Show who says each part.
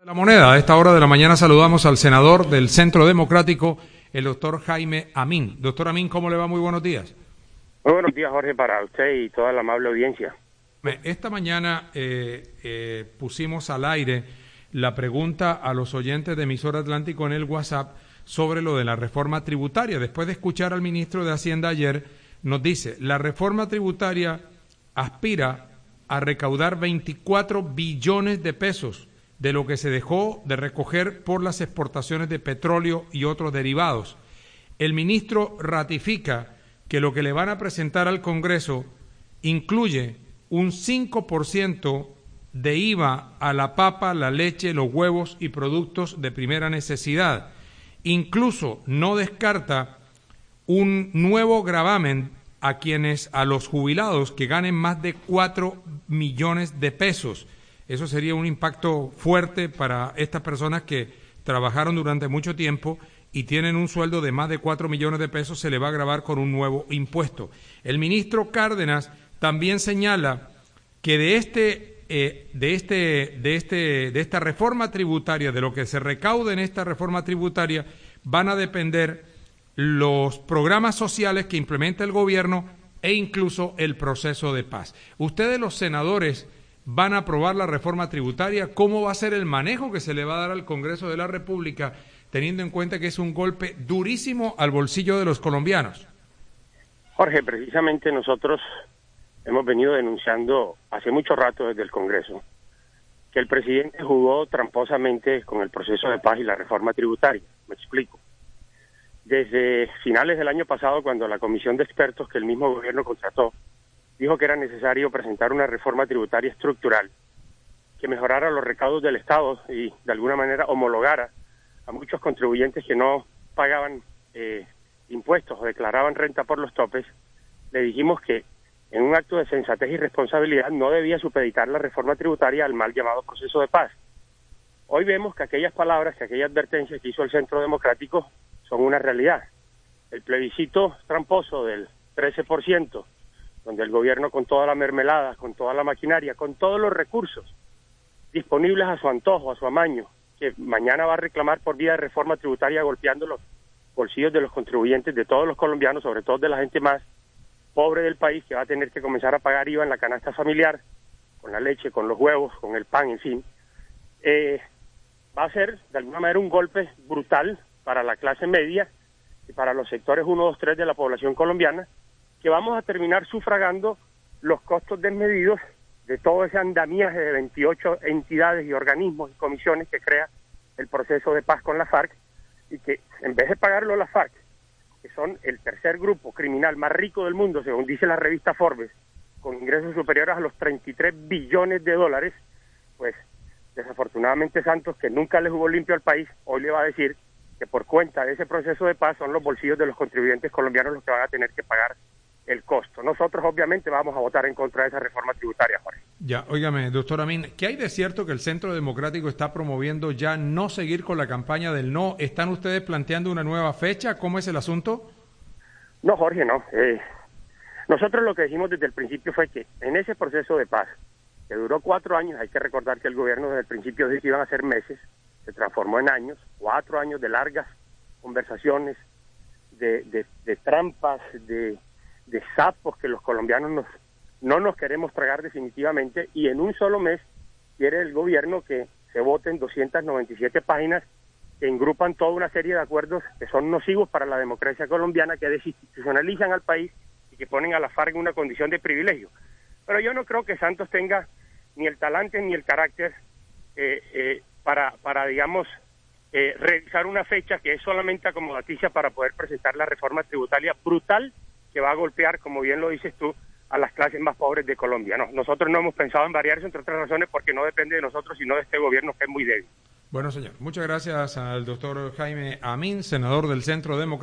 Speaker 1: La moneda. A esta hora de la mañana saludamos al senador del Centro Democrático, el doctor Jaime Amín. Doctor Amín, ¿cómo le va? Muy buenos días.
Speaker 2: Muy buenos días, Jorge, para usted y toda la amable audiencia.
Speaker 1: Esta mañana pusimos al aire la pregunta a los oyentes de Emisora Atlántico en el WhatsApp sobre lo de la reforma tributaria. Después de escuchar al ministro de Hacienda ayer, nos dice, la reforma tributaria aspira a recaudar 24 billones de pesos de lo que se dejó de recoger por las exportaciones de petróleo y otros derivados. El ministro ratifica que lo que le van a presentar al Congreso incluye un 5% de IVA a la papa, la leche, los huevos y productos de primera necesidad. Incluso no descarta un nuevo gravamen a los jubilados que ganen más de 4 millones de pesos. Eso sería un impacto fuerte para estas personas que trabajaron durante mucho tiempo y tienen un sueldo de más de 4 millones de pesos, se le va a gravar con un nuevo impuesto. El ministro Cárdenas también señala que de esta reforma tributaria, de lo que se recaude en esta reforma tributaria, van a depender los programas sociales que implementa el gobierno e incluso el proceso de paz. Ustedes, los senadores, van a aprobar la reforma tributaria. ¿Cómo va a ser el manejo que se le va a dar al Congreso de la República, teniendo en cuenta que es un golpe durísimo al bolsillo de los colombianos?
Speaker 2: Jorge, precisamente nosotros hemos venido denunciando hace mucho rato desde el Congreso que el presidente jugó tramposamente con el proceso de paz y la reforma tributaria. Me explico. Desde finales del año pasado, cuando la comisión de expertos que el mismo gobierno contrató dijo que era necesario presentar una reforma tributaria estructural que mejorara los recaudos del Estado y de alguna manera homologara a muchos contribuyentes que no pagaban impuestos o declaraban renta por los topes. Le dijimos que en un acto de sensatez y responsabilidad no debía supeditar la reforma tributaria al mal llamado proceso de paz. Hoy vemos que aquellas palabras, que aquella advertencia que hizo el Centro Democrático son una realidad. El plebiscito tramposo del 13%, donde el gobierno, con toda la mermelada, con toda la maquinaria, con todos los recursos disponibles a su antojo, a su amaño, que mañana va a reclamar por vía de reforma tributaria golpeando los bolsillos de los contribuyentes, de todos los colombianos, sobre todo de la gente más pobre del país, que va a tener que comenzar a pagar IVA en la canasta familiar, con la leche, con los huevos, con el pan, en fin. Va a ser, de alguna manera, un golpe brutal para la clase media y para los sectores 1, 2, 3 de la población colombiana, que vamos a terminar sufragando los costos desmedidos de todo ese andamiaje de 28 entidades y organismos y comisiones que crea el proceso de paz con la FARC, y que en vez de pagarlo la FARC, que son el tercer grupo criminal más rico del mundo, según dice la revista Forbes, con ingresos superiores a los 33 billones de dólares, pues desafortunadamente Santos, que nunca le jugó limpio al país, hoy le va a decir que por cuenta de ese proceso de paz son los bolsillos de los contribuyentes colombianos los que van a tener que pagar el costo. Nosotros obviamente vamos a votar en contra de esa reforma tributaria, Jorge.
Speaker 1: Ya, óigame, doctor Amín, ¿qué hay de cierto que el Centro Democrático está promoviendo ya no seguir con la campaña del no? ¿Están ustedes planteando una nueva fecha? ¿Cómo es el asunto?
Speaker 2: No, Jorge, no. Nosotros lo que dijimos desde el principio fue que en ese proceso de paz, que duró 4 años, hay que recordar que el gobierno desde el principio dijo que iban a ser meses, se transformó en años, 4 años de largas conversaciones, de trampas, de sapos que los colombianos no nos queremos tragar definitivamente, y en un solo mes quiere el gobierno que se voten 297 páginas que engrupan toda una serie de acuerdos que son nocivos para la democracia colombiana, que desinstitucionalizan al país y que ponen a la FARC en una condición de privilegio. Pero yo no creo que Santos tenga ni el talante ni el carácter para digamos, revisar una fecha que es solamente acomodaticia para poder presentar la reforma tributaria brutal que va a golpear, como bien lo dices tú, a las clases más pobres de Colombia. No, nosotros no hemos pensado en variar eso, entre otras razones, porque no depende de nosotros, sino de este gobierno que es muy débil.
Speaker 1: Bueno, señor, muchas gracias al doctor Jaime Amín, senador del Centro Democrático.